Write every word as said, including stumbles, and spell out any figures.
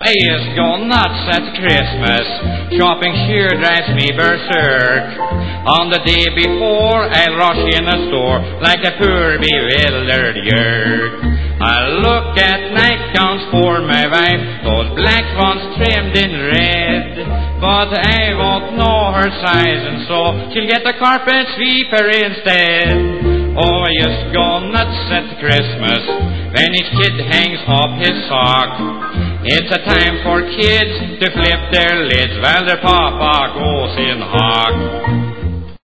I just go nuts at Christmas. Shopping sure drives me berserk. On the day before, I'll rush in a store like a poor bewildered yerk. I'll look at nightgowns for my wife, those black ones trimmed in red. But I won't know her size, and so she'll get a carpet sweeper instead. Oh, I just go nuts at Christmas when each kid hangs up his sock. It's a time for kids to flip their lids while their papa goes in hock.